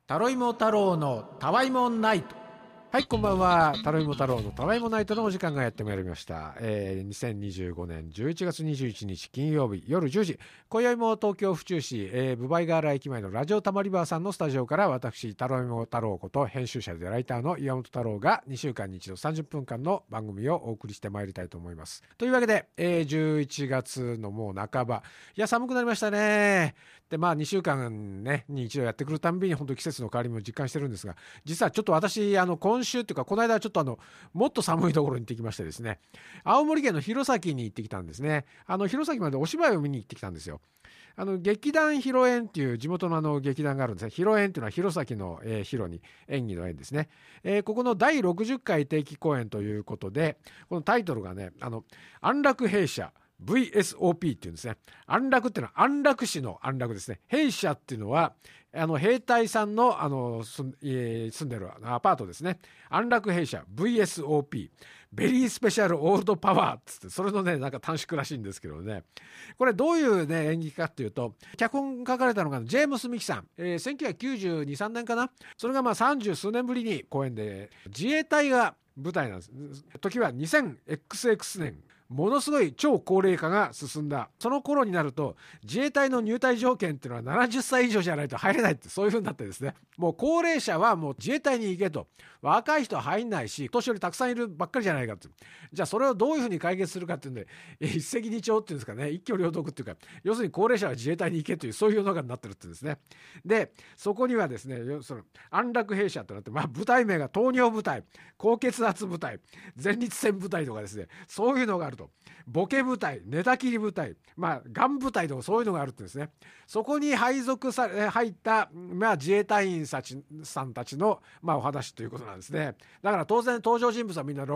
タロイモ太郎のたわいもナイト。はい、こんばんは。タロイモ太郎のたわいもナイトのお時間がやってまいりました。2025年11月21日金曜日夜10時、今宵も東京府中市、分倍河原駅前のラジオたまりバーさんのスタジオから、私タロイモ太郎こと編集者でライターの岩本太郎が2週間に一度30分間の番組をお送りしてまいりたいと思います。というわけで、11月のもう半ば、いや寒くなりましたね。で2週間ねに一度やってくるたんびに本当季節の変わりも実感してるんですが、実はちょっと私今週っていうかこの間ちょっともっと寒いところに行ってきましてですね、青森県の弘前に行ってきたんですね。弘前までお芝居を見に行ってきたんですよ。劇団広縁っていう地元の劇団があるんですね。広縁っていうのは弘前の、広に演技の縁ですね。ここの第60回定期公演ということで、このタイトルがね、安楽兵舎VSOP っていうんですね。安楽っていうのは安楽死の安楽ですね。兵舎っていうのは兵隊さんの住んでるアパートですね。安楽兵舎 VSOP ベリースペシャルオールドパワーっつって、それのねなんか短縮らしいんですけどね、これどういうね演劇かっていうと、脚本書かれたのがジェームス・ミキさん、1992、3年かな。それが30数年ぶりに公演で、自衛隊が舞台なんです。時は 2000XX 年、ものすごい超高齢化が進んだその頃になると、自衛隊の入隊条件っていうのは70歳以上じゃないと入れないって、そういう風になってですね、もう高齢者はもう自衛隊に行けと、若い人は入んないし年寄りたくさんいるばっかりじゃないかって。じゃあそれをどういう風に解決するかっていうんで、一石二鳥っていうんですかね、一挙両得っていうか、要するに高齢者は自衛隊に行けという、そういう世の中になってるってですね。でそこにはですね、その安楽兵舎となって、部隊名が糖尿部隊、高血圧部隊、前立腺部隊とかですね、そういうのがあると。ボケ部隊、寝たきり部隊、ガン部隊とかそういうのがあるってですね。そこに入った、自衛隊員さんたちの、お話ということなんですね。だから当然登場人物はみんな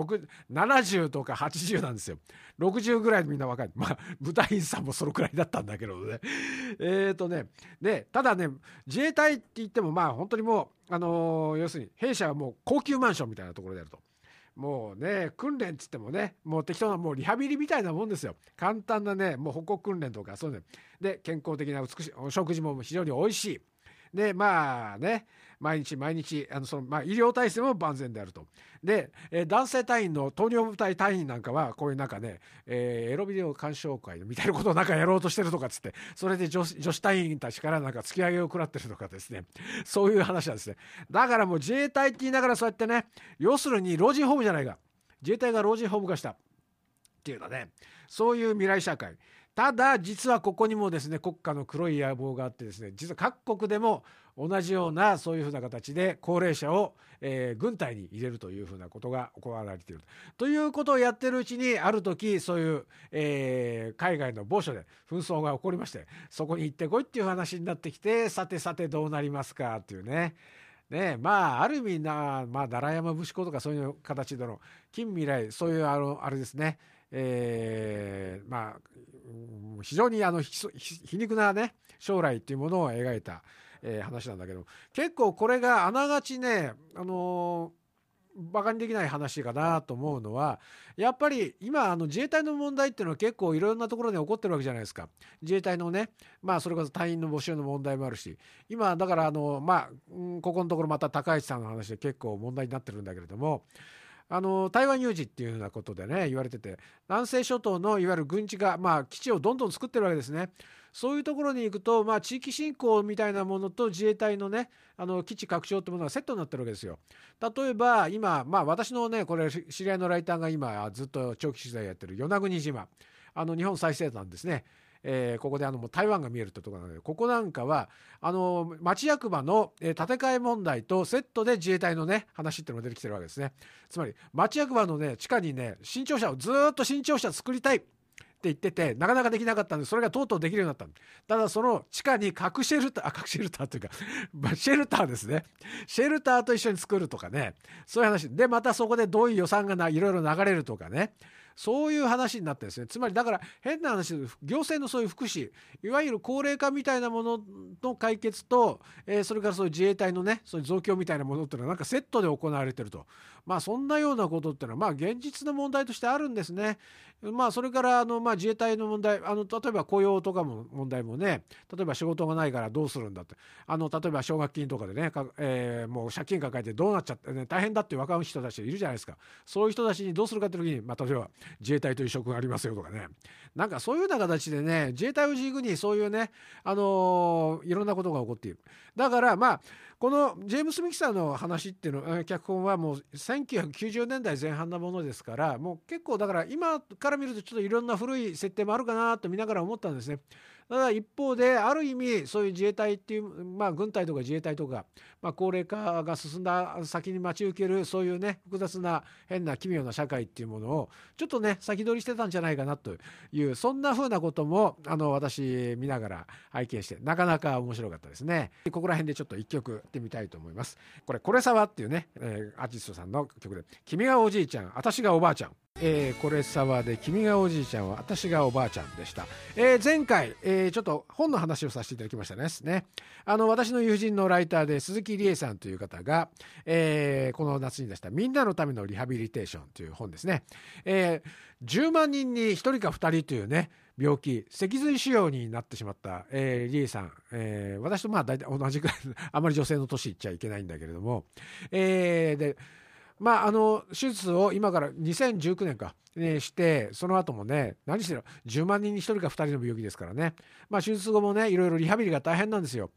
70とか80なんですよ。60ぐらいでみんな若い。部隊員さんもそのくらいだったんだけどね。でただね、自衛隊って言っても本当にもう要するに弊社はもう高級マンションみたいなところであると。もうね、訓練っつってもね、もう適当なもうリハビリみたいなもんですよ。簡単なね、もう歩行訓練とかそういうので、健康的な美しいお食事も非常に美味しい。で毎日医療体制も万全であると。で、男性隊員の糖尿部隊隊員なんかはこういうエロビデオ鑑賞会みたいなことをやろうとしてるとかっつって、それで女子隊員たちから突き上げを食らってるとかですね、そういう話なんですね。だからもう自衛隊って言いながらそうやってね、要するに老人ホームじゃないか、自衛隊が老人ホーム化したっていうのはね、そういう未来社会。ただ実はここにもですね、国家の黒い野望があってですね、実は各国でも同じようなそういうふうな形で高齢者を、軍隊に入れるというふうなことが行われているということをやってるうちに、ある時そういう、海外の某所で紛争が起こりまして、そこに行ってこいっていう話になってきて、さてどうなりますかっていうね。ある意味奈良山節子とかそういう形での近未来、そういうあれですね、非常に皮肉なね将来っていうものを描いた、話なんだけど、結構これがあながちねバカにできない話かなと思うのは、やっぱり今自衛隊の問題っていうのは結構いろんなところで起こってるわけじゃないですか。自衛隊のね、それこそ隊員の募集の問題もあるし、今だからここのところまた高市さんの話で結構問題になってるんだけれども、台湾有事っていうようなことでね言われてて、南西諸島のいわゆる軍地が基地をどんどん作ってるわけですね。そういうところに行くと地域振興みたいなものと自衛隊のね基地拡張ってものがセットになってるわけですよ。例えば今私のねこれ知り合いのライターが今ずっと長期取材やってる与那国島、日本最西端ですね。ここでもう台湾が見えるってところなので、ここなんかは町役場の、建て替え問題とセットで自衛隊のね話っていうのが出てきてるわけですね。つまり町役場のね地下にね新庁舎をずっと新庁舎作りたいって言ってて、なかなかできなかったんで、それがとうとうできるようになった。ただその地下に核シェルターというかシェルターですね、シェルターと一緒に作るとかね、そういう話で、またそこでどういう予算がいろいろ流れるとかね、 そういう話になってですね、つまりだから変な話、行政のそういう福祉、いわゆる高齢化みたいなものの解決と、それからそういう自衛隊のね、そういう増強みたいなものっていうのはなんかセットで行われてると、そんなようなことっていうのは現実の問題としてあるんですね。それから自衛隊の問題、例えば雇用とかも問題もね、例えば仕事がないからどうするんだって、例えば奨学金とかでね、もう借金抱えてどうなっちゃって、ね、大変だっていう若い人たちいるじゃないですか。そういう人たちにどうするかって時に、例えば自衛隊という職がありますよとかね、なんかそういうような形でね、自衛隊を軸にそういうね、いろんなことが起こっている。だからこのジェームス・ミキサーの話っていうの、脚本はもう1990年代前半なものですから、もう結構だから今から見るとちょっといろんな古い設定もあるかなと見ながら思ったんですね。ただ一方である意味そういう自衛隊っていう、軍隊とか自衛隊とか、高齢化が進んだ先に待ち受けるそういうね、複雑な変な奇妙な社会っていうものをちょっとね先取りしてたんじゃないかなという、そんな風なことも私見ながら拝見してなかなか面白かったですね。ここら辺でちょっと一曲やってみたいと思います。これさわっていうね、アーティストさんの曲で、君がおじいちゃん私がおばあちゃん、これさわで君がおじいちゃんは私がおばあちゃんでした。前回、ちょっと本の話をさせていただきましたですね。私の友人のライターで鈴木理恵さんという方が、この夏に出したみんなのためのリハビリテーションという本ですね。10万人に1人か2人というね病気、脊髄腫瘍になってしまった、リエさん、私と大体同じくらいあまり女性の年言っちゃいけないんだけれども、で手術を今から2019年か、して、その後もね何してる10万人に1人か2人の病気ですからね、手術後もねいろいろリハビリが大変なんですよ。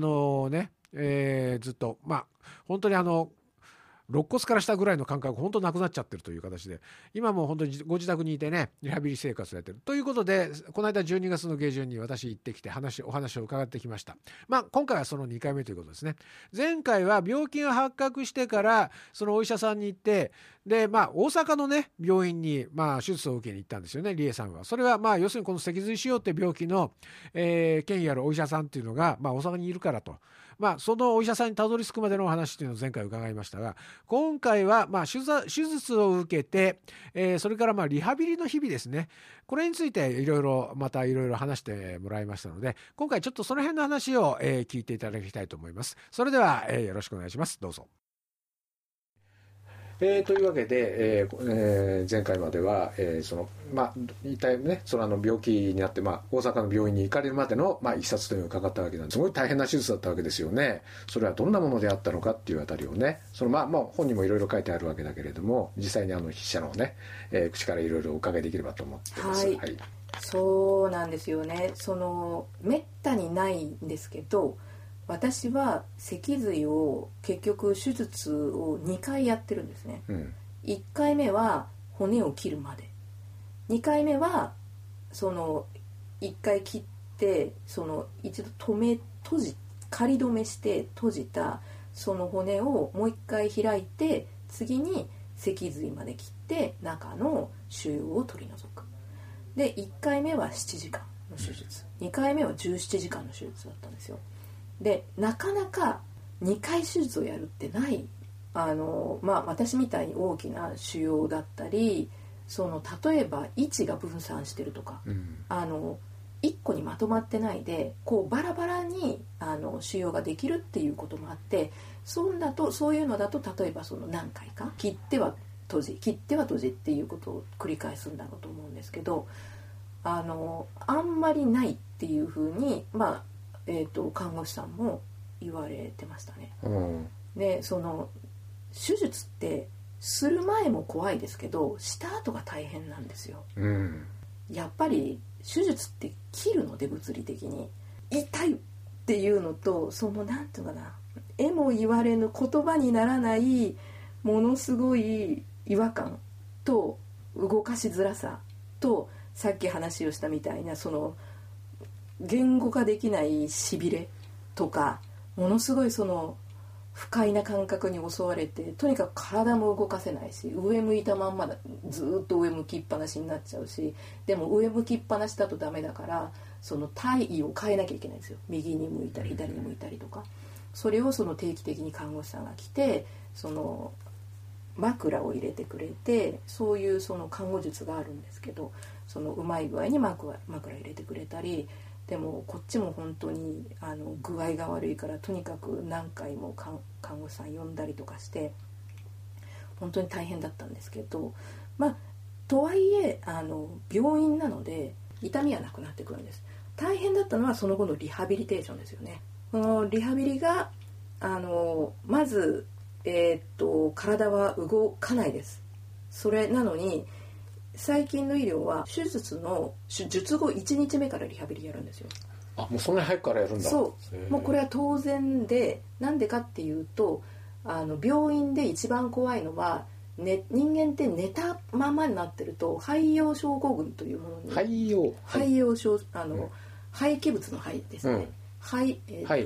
ずっと本当に肋骨から下ぐらいの感覚本当なくなっちゃってるという形で、今も本当にご自宅にいてねリハビリ生活をやってるということで、この間12月の下旬に私行ってきてお話を伺ってきました。今回はその2回目ということですね。前回は病気が発覚してからそのお医者さんに行って、で大阪のね病院に手術を受けに行ったんですよね、理恵さんは。それは要するにこの脊髄腫瘍って病気の、権威あるお医者さんっていうのが、大阪にいるからと、そのお医者さんにたどり着くまでのお話っていうのを前回伺いましたが、今回は手術を受けて、それからリハビリの日々ですね、これについていろいろ話してもらいましたので、今回ちょっとその辺の話を、聞いていただきたいと思います。それでは、よろしくお願いします。どうぞ。というわけで、前回までは、一体ねその病気になって、大阪の病院に行かれるまでの、いきさつというのがかかったわけなんです。すごい大変な手術だったわけですよね。それはどんなものであったのかっていうあたりをね、本にもいろいろ書いてあるわけだけれども、実際に筆者のね、口からいろいろお伺いできればと思ってます。 はい、そうなんですよね。めったにないんですけど、私は脊髄を結局手術を2回やってるんですね、1回目は骨を切るまで、2回目は1回切って一度仮止めして閉じたその骨をもう1回開いて、次に脊髄まで切って中の腫瘍を取り除く。で1回目は7時間の手術、2回目は17時間の手術だったんですよ。でなかなか2回手術をやるってない。私みたいに大きな腫瘍だったり、例えば位置が分散してるとか、1個にまとまってないでバラバラに腫瘍ができるっていうこともあって、そういうのだと例えば何回か切っては閉じっていうことを繰り返すんだろうと思うんですけど、あんまりないっていうふうに看護師さんも言われてましたね。で手術ってする前も怖いですけどした後が大変なんですよ、やっぱり手術って切るので物理的に痛いっていうのと、なんていうかな、えも言われぬ言葉にならないものすごい違和感と動かしづらさと、さっき話をしたみたいな言語化できないしびれとか、ものすごい不快な感覚に襲われて、とにかく体も動かせないし、上向いたまんまだ、ずっと上向きっぱなしになっちゃうし、でも上向きっぱなしだとダメだから、体位を変えなきゃいけないんですよ。右に向いたり左に向いたりとか、それを定期的に看護師さんが来て枕を入れてくれて、そういうその看護術があるんですけど、そのうまい具合に枕入れてくれたり、でもこっちも本当に具合が悪いからとにかく何回も看護師さん呼んだりとかして本当に大変だったんですけど、とはいえ病院なので痛みはなくなってくるんです。大変だったのはその後のリハビリテーションですよね。このリハビリがまず、体は動かないです。それなのに最近の医療は術後1日目からリハビリやるんですよ。 もうそんなに早くからやるんだ。 そう、もうこれは当然で、なんでかっていうと病院で一番怖いのは、人間って寝たままになってると肺葉症候群というものに、肺葉症、廃棄物の肺ですね、肺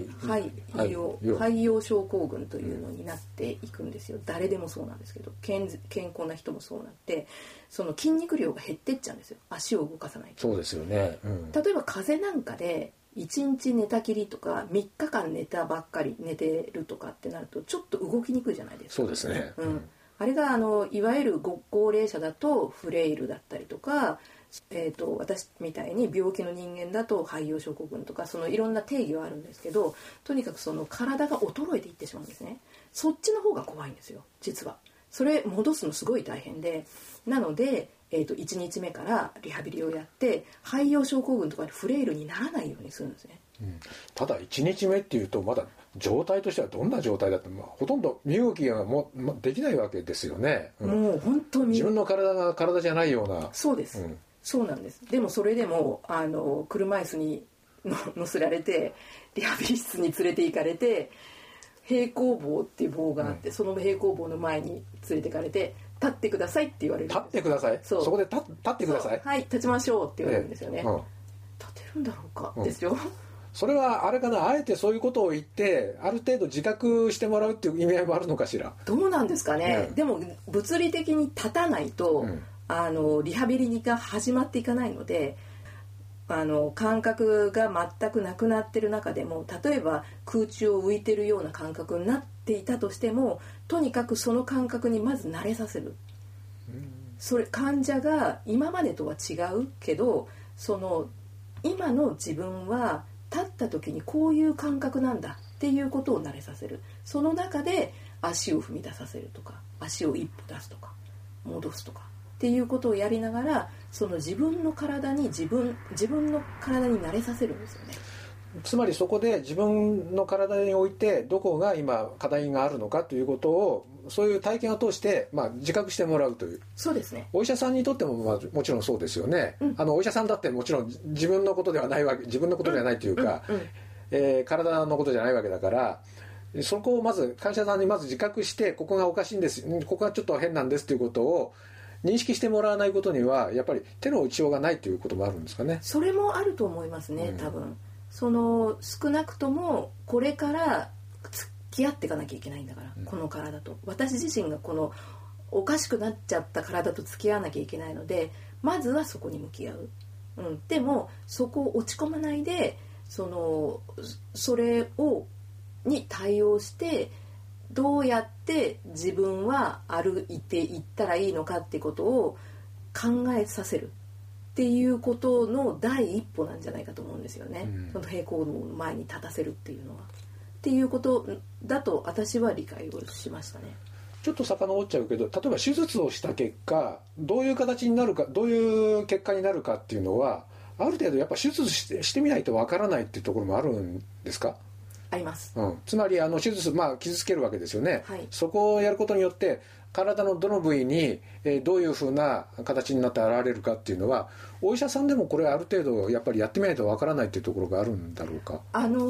葉症候群というのになっていくんですよ。誰でもそうなんですけど、健康な人もそうなって、その筋肉量が減ってっちゃうんですよ、足を動かさないと。 そうですよね、 例えば風邪なんかで1日寝たきりとか3日間寝たばっかり寝てるとかってなるとちょっと動きにくいじゃないですか。 そうですね、 あれがいわゆるご高齢者だとフレイルだったりとか、私みたいに病気の人間だと肺葉症候群とか、そのいろんな定義はあるんですけど、とにかくその体が衰えていってしまうんですね。そっちの方が怖いんですよ実は。それ戻すのすごい大変で、なので、1日目からリハビリをやって肺葉症候群とかフレイルにならないようにするんですね。 ただ1日目っていうとまだ状態としてはどんな状態だって、ほとんど身動きができないわけですよね、 もう本当に自分の体が体じゃないような。 そうです、そうなんです。でもそれでも車椅子に乗せられてリハビリ室に連れて行かれて、平行棒っていう棒があって、その平行棒の前に連れて行かれて、立ってくださいって言われるんです。 立ってください。そこで立ってください。 はい、立ちましょうって言われるんですよね。立てるんだろうか、ですよ。 それはあれかな、あえてそういうことを言ってある程度自覚してもらうっていう意味合いもあるのかしら。 どうなんですかね、でも物理的に立たないと、リハビリが始まっていかないので、感覚が全くなくなってる中でも、例えば空中を浮いてるような感覚になっていたとしても、とにかくその感覚にまず慣れさせる。それ患者が今までとは違うけど、その今の自分は立った時にこういう感覚なんだっていうことを慣れさせる。その中で足を踏み出させるとか、足を一歩出すとか戻すとかっていうことをやりながら、その自分の体に自分の体に慣れさせるんですよね。 つまりそこで自分の体においてどこが今課題があるのかということを、そういう体験を通して、自覚してもらうという。 そうですね。 お医者さんにとっても、もちろんそうですよね、お医者さんだってもちろん自分のことではないわけ、自分のことではないというか、体のことじゃないわけだから、そこをまず患者さんにまず自覚して、ここがおかしいんです、ここがちょっと変なんですということを認識してもらわないことには、やっぱり手の打ちようがないということもあるんですかね。 それもあると思いますね、多分。その少なくともこれから付き合っていかなきゃいけないんだから、この体と。私自身がこのおかしくなっちゃった体と付き合わなきゃいけないので、まずはそこに向き合う。でもそこを落ち込まないで、それに対応して、どうやって自分は歩いていったらいいのかってことを考えさせるっていうことの第一歩なんじゃないかと思うんですよね、その平行棒の前に立たせるっていうのは。っていうことだと私は理解をしましたね。 ちょっと遡っちゃうけど、例えば手術をした結果どういう形になるか、どういう結果になるかっていうのは、ある程度やっぱ手術してみないとわからないっていうところもあるんですか？ あります、 つまり手術、傷つけるわけですよね、 はい、 そこをやることによって体のどの部位に、どういうふうな形になって現れるかっていうのは、お医者さんでもこれある程度やっぱりやってみないとわからないっていうところがあるんだろうか。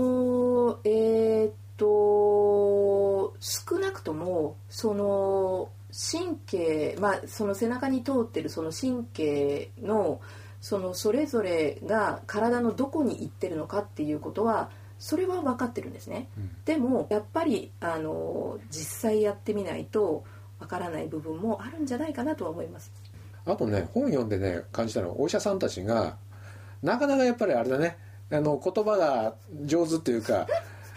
少なくともその神経、その背中に通ってるその神経のそれぞれが体のどこに行ってるのかっていうことは、それは分かってるんですね、でもやっぱり実際やってみないと分からない部分もあるんじゃないかなとは思います。 あとね、本読んでね感じたのは、お医者さんたちがなかなかやっぱりあれだね、言葉が上手っていうか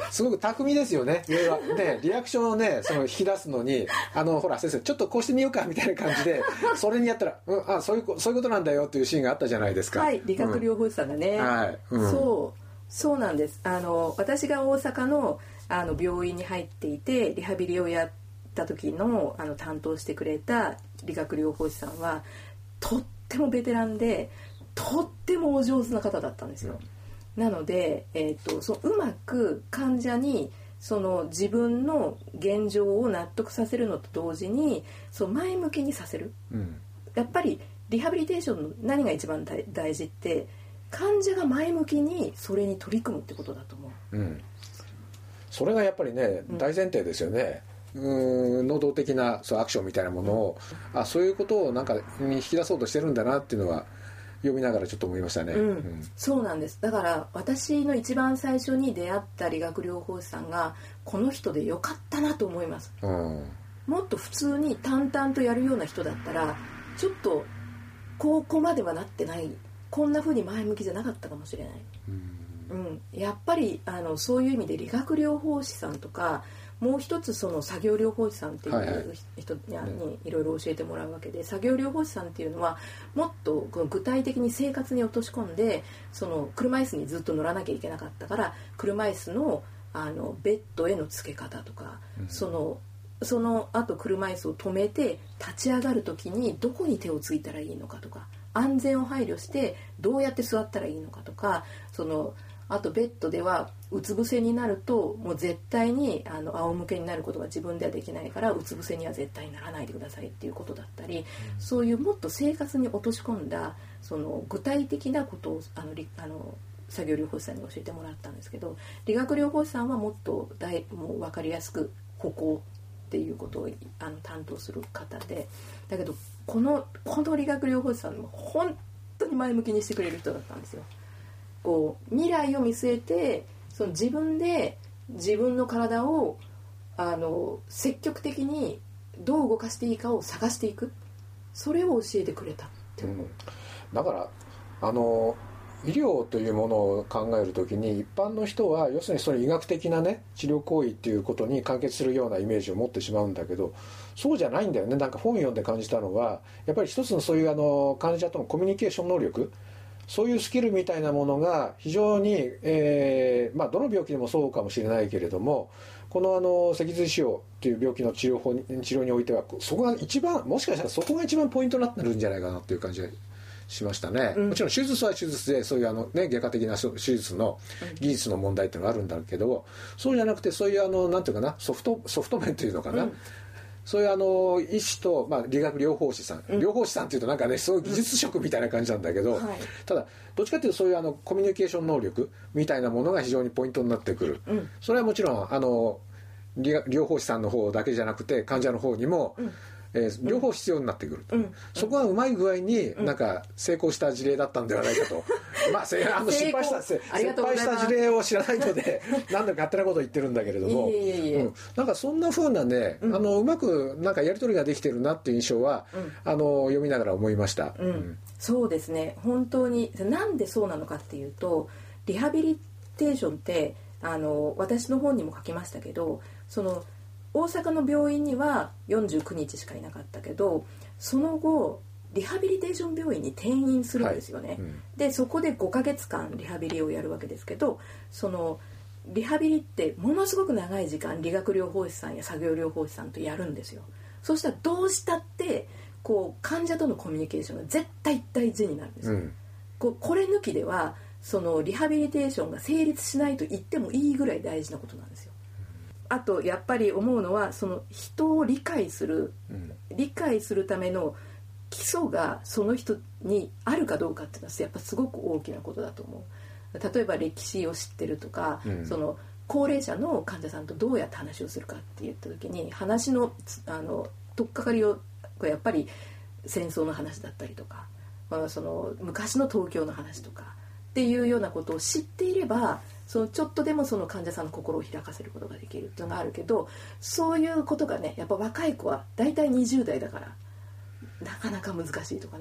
すごく巧みですよね。ね、リアクションをね、その引き出すのに、ほら先生ちょっとこうしてみようかみたいな感じで、それにやったら、そういうことなんだよというシーンがあったじゃないですか。 はい、理学療法士さんがね、 はい、 そうなんです。私が大阪の病院に入っていてリハビリをやった時の担当してくれた理学療法士さんはとってもベテランでとってもお上手な方だったんですよ。なので、うまく患者にその自分の現状を納得させるのと同時に前向きにさせる、やっぱりリハビリテーションの何が一番大事って患者が前向きにそれに取り組むってことだと思う、 それがやっぱりね大前提ですよね。能動的なアクションみたいなものを、そういうことをなんかに引き出そうとしてるんだなっていうのは読みながらちょっと思いましたね、 そうなんです。だから私の一番最初に出会った理学療法士さんがこの人でよかったなと思います、もっと普通に淡々とやるような人だったらちょっとここまではなってない、こんな風に前向きじゃなかったかもしれない、やっぱりそういう意味で理学療法士さんとかもう一つその作業療法士さんっていう人にいろいろ教えてもらうわけで、作業療法士さんっていうのはもっと具体的に生活に落とし込んで、その車椅子にずっと乗らなきゃいけなかったから車椅子のベッドへの付け方とか、そのあと車椅子を止めて立ち上がる時にどこに手をついたらいいのかとか、安全を配慮してどうやって座ったらいいのかとか、あとベッドではうつ伏せになるともう絶対に仰向けになることが自分ではできないからうつ伏せには絶対にならないでくださいっていうことだったり、そういうもっと生活に落とし込んだその具体的なことを作業療法士さんに教えてもらったんですけど、理学療法士さんはもっともう分かりやすく歩行っていうことを担当する方で、だけどこの理学療法士さんも本当に前向きにしてくれる人だったんですよ。こう未来を見据えて自分で自分の体を積極的にどう動かしていいかを探していく、それを教えてくれたって思う、 だから医療というものを考えるときに一般の人は要するにその医学的なね治療行為っていうことに完結するようなイメージを持ってしまうんだけど、そうじゃないんだよね。なんか本読んで感じたのはやっぱり一つのそういう患者とのコミュニケーション能力、そういうスキルみたいなものが非常に、どの病気でもそうかもしれないけれども、この脊髄腫瘍っていう病気の治療においてはそこが一番、もしかしたらそこが一番ポイントになってるんじゃないかなっていう感じがしましたね、もちろん手術は手術でそういう外科的な手術の技術の問題っていうのがあるんだけど、そうじゃなくてそういうなんていうかなソフト面というのかな、そういう医師と、理学療法士さん、療法士さんっていうとなんかねすごい技術職みたいな感じなんだけど、ただどっちかっていうとそういうコミュニケーション能力みたいなものが非常にポイントになってくる、それはもちろん療法士さんの方だけじゃなくて患者の方にも、両方必要になってくると、そこはうまい具合になんか成功した事例だったんではないかと、失敗した事例を知らないので何度か勝手なことを言ってるんだけれども、なんかそんな風なね、うまくなんかやり取りができてるなっていう印象は、読みながら思いました、 そうですね。本当になんでそうなのかっていうと、リハビリテーションって私の本にも書きましたけど、大阪の病院には49日しかいなかったけど、その後リハビリテーション病院に転院するんですよね、でそこで5ヶ月間リハビリをやるわけですけど、そのリハビリってものすごく長い時間理学療法士さんや作業療法士さんとやるんですよ。そうしたらどうしたって患者とのコミュニケーションが絶対大事になるんですよ、これ抜きではそのリハビリテーションが成立しないと言ってもいいぐらい大事なことなんですよ。あとやっぱり思うのはその人を理解するための基礎がその人にあるかどうかっていうのはやっぱすごく大きなことだと思う。例えば歴史を知ってるとか、その高齢者の患者さんとどうやって話をするかって言った時に話の取っかかりをやっぱり戦争の話だったりとか、その昔の東京の話とかっていうようなことを知っていればちょっとでもその患者さんの心を開かせることができるっていうのがあるけど、そういうことがねやっぱ若い子は大体20代だからなかなか難しいとかね、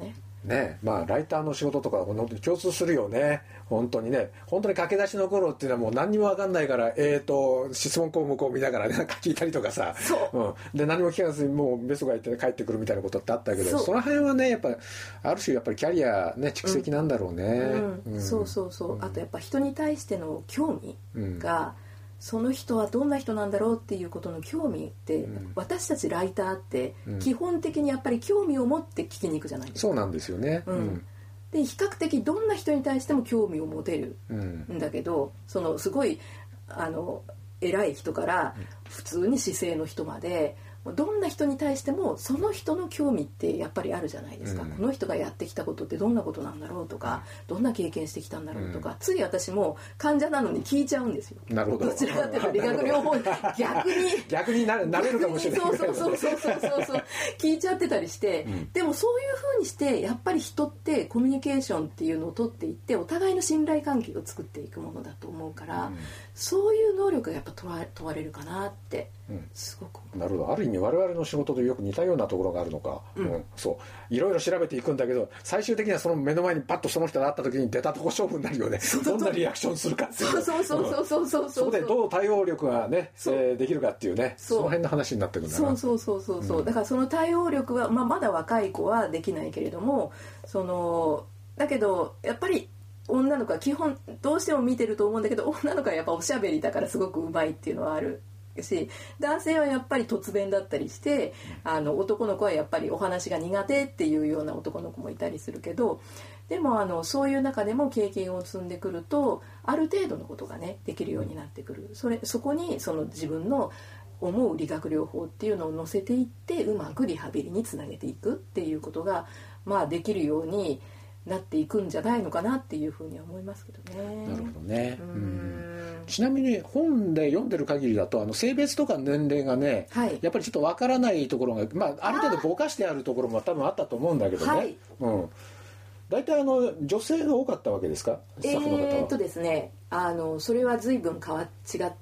ね、まあライターの仕事とか本当に共通するよね。本当に駆け出しの頃っていうのはもう何にも分かんないから質問項目を見ながらなんか聞いたりとかさ、で何も聞かずにもうベソが行って帰ってくるみたいなことってあったけど、その辺はねやっぱある種やっぱりキャリアね蓄積なんだろうね。 そうそうそう、あとやっぱ人に対しての興味が、その人はどんな人なんだろうっていうことの興味って、私たちライターって基本的にやっぱり興味を持って聞きに行くじゃないですか。 そうなんですよね。 で比較的どんな人に対しても興味を持てるんだけど、そのすごい偉い人から普通に市井の人までどんな人に対してもその人の興味ってやっぱりあるじゃないですか。この人がやってきたことってどんなことなんだろうとか、どんな経験してきたんだろうとか、つい私も患者なのに聞いちゃうんですよ。 なるほど。 どちらかというと理学療法逆になれるかもしれない。 そう聞いちゃってたりして、でもそういう風にしてやっぱり人ってコミュニケーションっていうのを取っていってお互いの信頼関係を作っていくものだと思うから、そういう能力がやっぱ問われるかなってすごく思う。 なるほど。ある意味我々の仕事とよく似たようなところがあるのか。そういろいろ調べていくんだけど、最終的にはその目の前にパッとその人が会った時に出たとこ勝負になるよね。どんなリアクションするかっていう。そこでどう対応力がねできるかっていうね、その辺の話になってくるんだな。 だからその対応力は、まだ若い子はできないけれども、だけどやっぱり女の子は基本どうしても見てると思うんだけど、女の子はやっぱおしゃべりだからすごくうまいっていうのはあるし、男性はやっぱり突然だったりして、男の子はやっぱりお話が苦手っていうような男の子もいたりするけど、でもそういう中でも経験を積んでくるとある程度のことがねできるようになってくる。そこにその自分の思う理学療法っていうのを乗せていって、うまくリハビリにつなげていくっていうことができるようになっていくんじゃないのかなっていうふうには思いますけどね。 なるほどね。ちなみに本で読んでる限りだと性別とか年齢がね、やっぱりちょっとわからないところが、ある程度ぼかしてあるところも多分あったと思うんだけどね。大体女性が多かったわけですか、スタッフの方は。 ですね、それは随分違って、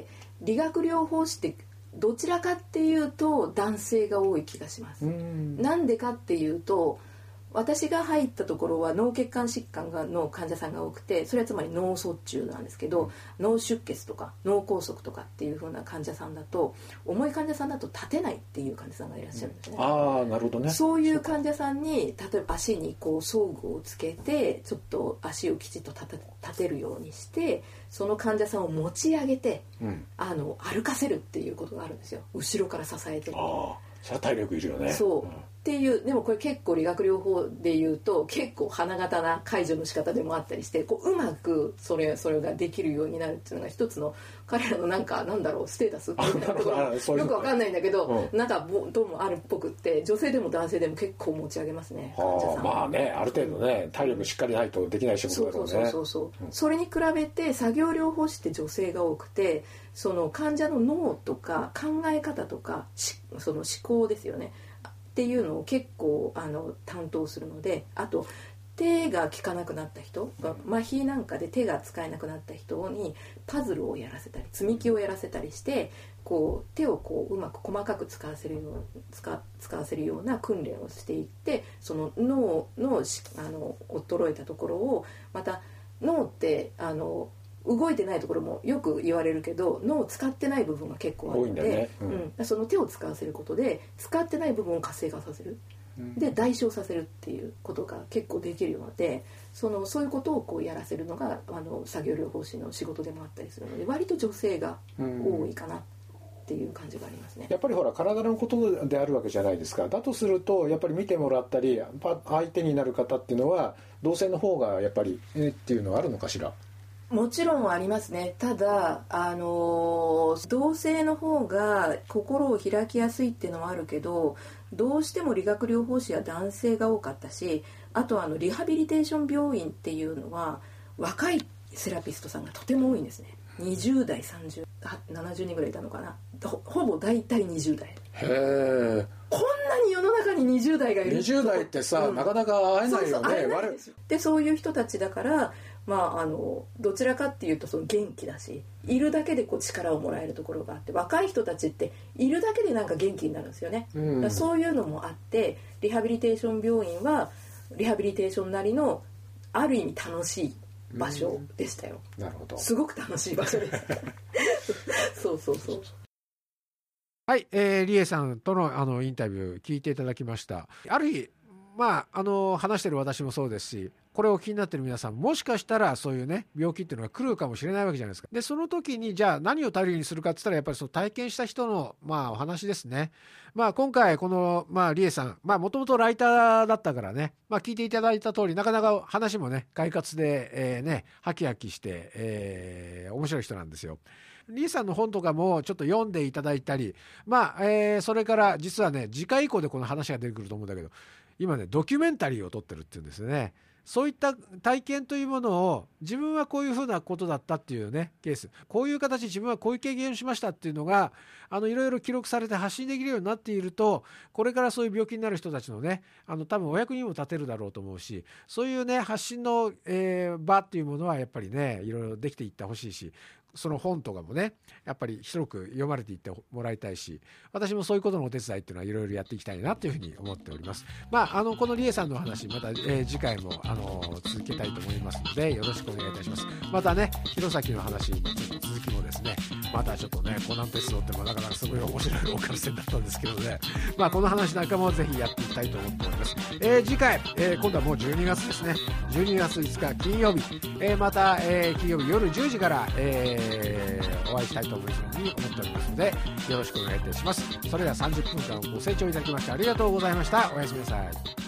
理学療法士ってどちらかっていうと男性が多い気がします。なんでかっていうと、私が入ったところは脳血管疾患の患者さんが多くて、それはつまり脳卒中なんですけど、脳出血とか脳梗塞とかっていう風な患者さんだと、重い患者さんだと立てないっていう患者さんがいらっしゃるんですね。 なるほどね。 そういう患者さんに例えば足に装具をつけてちょっと足をきちっと立てるようにして、その患者さんを持ち上げて、歩かせるっていうことがあるんですよ。後ろから支えて。 それは体力いるよね。 っていう。でもこれ結構理学療法でいうと結構花形な介助の仕方でもあったりして、うまくそれができるようになるっていうのが一つの彼らのなんだろうステータスみたいなところよくわかんないんだけど、どうもあるっぽくって、女性でも男性でも結構持ち上げますね、患者さん。 ある程度ね体力しっかりないとできない仕事だろうね。 それに比べて作業療法士って女性が多くて、その患者の脳とか考え方とかその思考ですよねっていうのを結構担当するので、あと手が効かなくなった人、麻痺なんかで手が使えなくなった人にパズルをやらせたり積み木をやらせたりして、手をうまく細かく使わせるような訓練をしていって、その脳の衰えたところを、また脳って動いてないところもよく言われるけど、脳を使ってない部分が結構あるので、その手を使わせることで使ってない部分を活性化させる、で代償させるっていうことが結構できるので、そういうことをやらせるのが作業療法士の仕事でもあったりするので、割と女性が多いかなっていう感じがありますね。 やっぱりほら体のことであるわけじゃないですか。だとするとやっぱり見てもらったり相手になる方っていうのは同性の方がやっぱりっていうのはあるのかしら。 もちろんありますね。ただ同性の方が心を開きやすいっていうのはあるけど、どうしても理学療法士は男性が多かったし、あとリハビリテーション病院っていうのは若いセラピストさんがとても多いんですね。20代30、70人ぐらいいたのかな。ほぼ大体20代。 へー。 こんなに世の中に20代がいる。 20代ってさ、なかなか会えないよね。 でそういう人たちだから、どちらかっていうと元気だし、いるだけで力をもらえるところがあって、若い人たちっているだけでなんか元気になるんですよね。そういうのもあって、リハビリテーション病院はリハビリテーションなりのある意味楽しい場所でしたよ。 なるほど。 すごく楽しい場所でした。そうそうそう。 はい、リエさんとのインタビュー聞いていただきました。ある日、話してる私もそうですし、これを気になってる皆さん、もしかしたらそういうね病気っていうのが来るかもしれないわけじゃないですか。でその時にじゃあ何を頼りにするかって言ったら、やっぱりその体験した人のお話ですね。今回このリエさん、もともとライターだったからね、聞いていただいた通りなかなか話もね快活で、ハキハキして、面白い人なんですよ。リエさんの本とかもちょっと読んでいただいたり、それから実はね次回以降でこの話が出てくると思うんだけど、今ねドキュメンタリーを撮ってるっていうんですよね。そういった体験というものを、自分はこういうふうなことだったっていうねケース、こういう形自分はこういう経験をしましたっていうのがいろいろ記録されて発信できるようになっていると、これからそういう病気になる人たちのね多分お役にも立てるだろうと思うし、そういうね発信の、場っていうものはやっぱりねいろいろできていってほしいし、その本とかもねやっぱり広く読まれていってもらいたいし、私もそういうことのお手伝いっていうのはいろいろやっていきたいなというふうに思っております。このリエさんのお話また、次回も続けたいと思いますのでよろしくお願いいたします。またね弘前の話の続きもですね、またちょっとね湖南鉄道ってなかなかすごい面白いローカル線だったんですけどね、この話なんかもぜひやっていきたいと思っております。次回、今度はもう12月ですね。12月5日金曜日、また、金曜日夜10時から、お会いしたいと思っておりますのでよろしくお願いいたします。それでは30分間ご清聴いただきましてありがとうございました。おやすみなさい。